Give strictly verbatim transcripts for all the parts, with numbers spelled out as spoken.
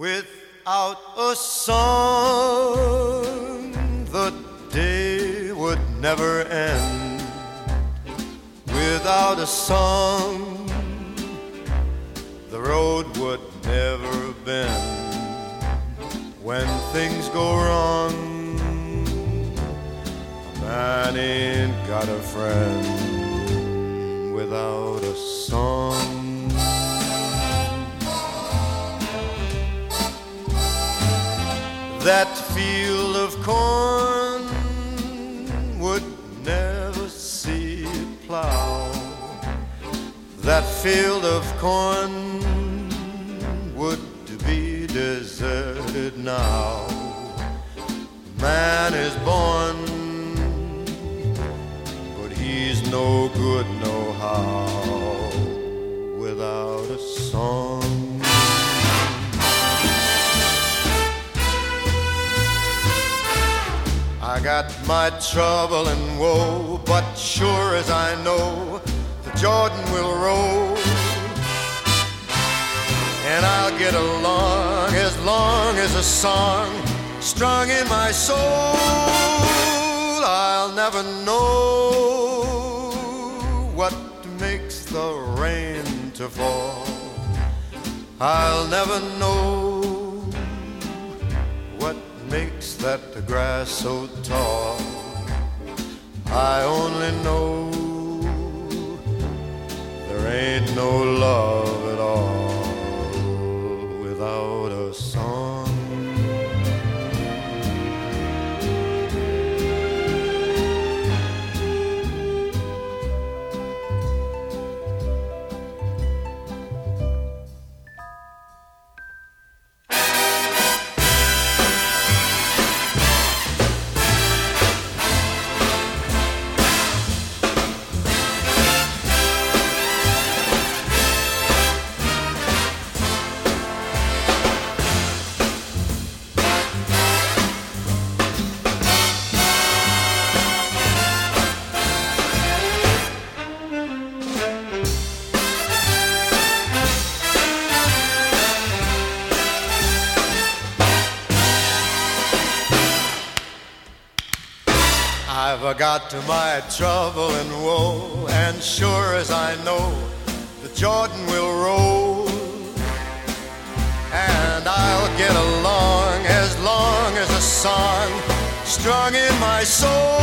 Without a song, the day would never end. Without a song, the road would never bend. When things go wrong, a man ain't got a friend without a song. That field of corn would never see a plow. That field of corn would be deserted now. Man is born, but he's no good no how without a song. I got my trouble and woe, but sure as I know, the Jordan will roll, and I'll get along as long as a song strung in my soul. I'll never know what makes the rain to fall. I'll never know what makes that the grass so tall. I only know there ain't no love at all without a song. I've got to my trouble and woe, and sure as I know, the Jordan will roll, and I'll get along as long as a song strung in my soul.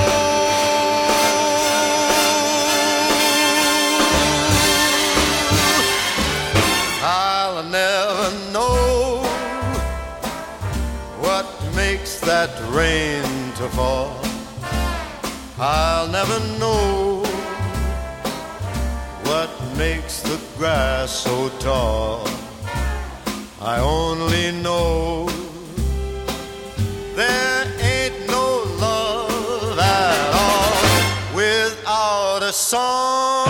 I'll never know what makes that rain to fall. I'll never know what makes the grass so tall. I only know there ain't no love at all without a song.